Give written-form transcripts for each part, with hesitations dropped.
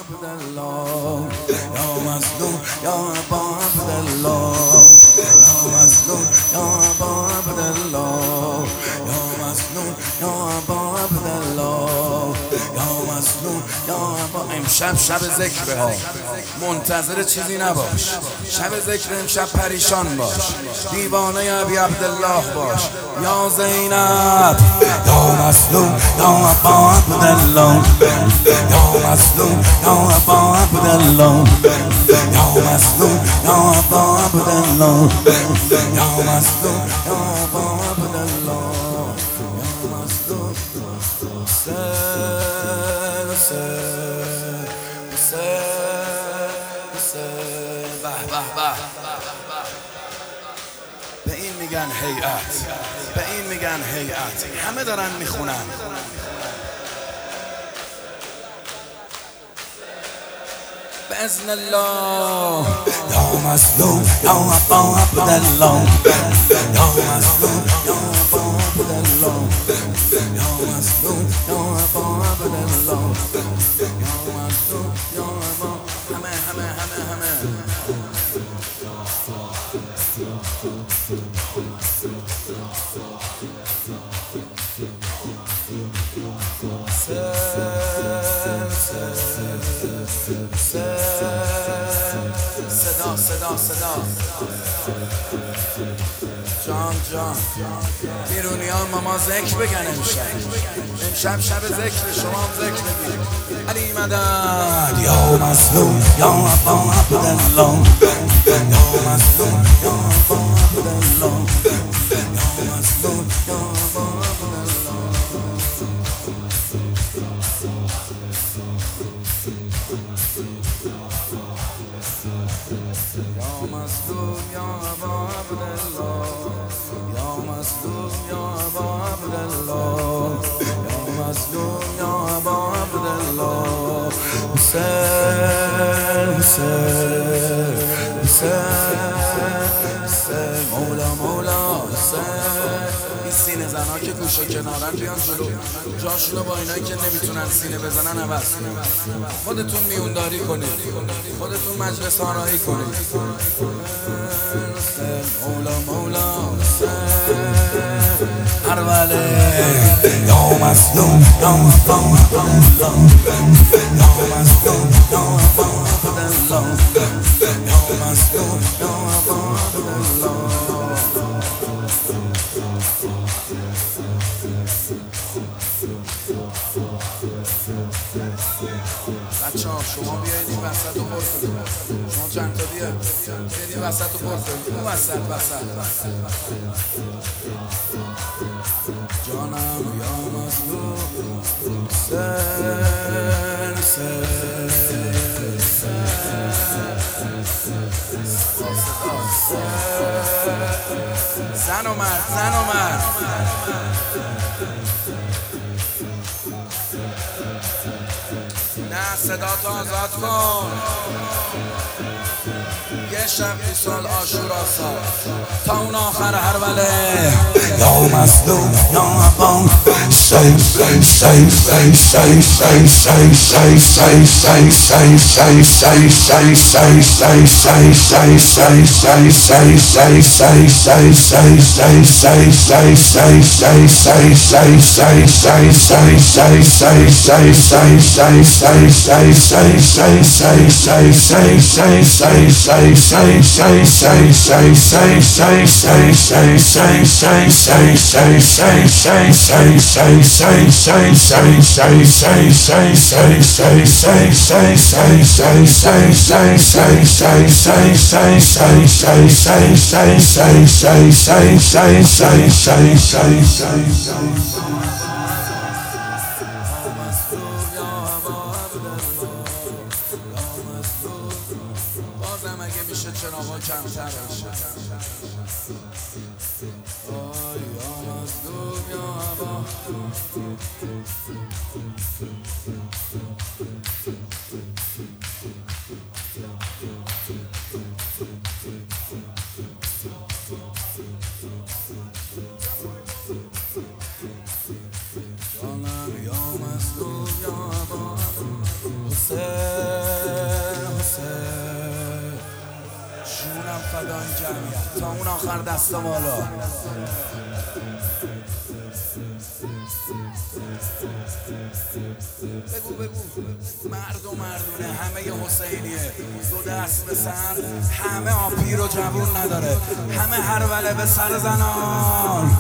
عبدالله یا مظلوم یا ابا عبدالله یا مظلوم یا ابا عبدالله یا مظلوم یا ابا عبدالله یا مظلوم یا ابا. امشب شب ذکره ها، منتظر چیزی نباش. شب ذکر امشب پریشان باش، دیوانه ابی عبدالله باش. یا زینب یا مظلوم یا ابا عبدالله یا مظلوم یا ابا عبدالله یا مظلوم یا ابا عبدالله یا مظلوم یا ابا عبدالله یا مظلوم. به به به، به این میگن هیئت، به این میگن هیئت. همه دارن میخونن. بإذن الله یا مظلوم یا ابا عبدالله یا مظلوم یا ابا عبدالله یا مظلوم یا ابا عبدالله یا مظلوم یا ابا. همه صدا جان بیرونی ها ماما ذکر بگن. امشب شب ذکر، شما هم ذکر بگید. علی مدد یا مظلوم یا ابا عبدالله یا مظلوم یا ابا عبدالله یا مظلوم یا ابا عبدالله. یا مظلوم یا ابا عبدالله یا مظلوم یا ابا عبدالله یا مظلوم یا ابا عبدالله. حسین مولا حسین. این سینه زنها که گوش و کنارن بیان جلو، جاشونو با اینایی که نمیتونن سینه بزنن عوض کنید. خودتون میونداری کنید، خودتون مجلس آرایی کنید. مولا حسین یا مظلوم یا ابا عبدالله یا مظلوم یا ابا عبدالله یا مظلوم یا ابا عبدالله. بچه ها شما بیایید این وسط رو پر کنید. شما چند تا بیاید این وسط رو پر کنید. اون وسط جانم یا مظلوم. زن و مرد نه، صدا تو آزاد کن. یه شب سال عاشورا تا اون آخر هربله. یا مظلوم یا ابا بازم اگه میشه چراغا کمتر بشه. یا مظلوم یا ابا. جانم یا مظلوم یا ابا حسین. تا اون آخر دست بالا. بگو مرد و مردونه همه حسینیه، دو دست به سر، همه آپیر و جوون نداره، همه هر وله به سر زنان.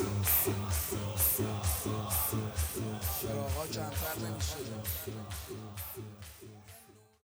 چراغا کمتر نمیشه.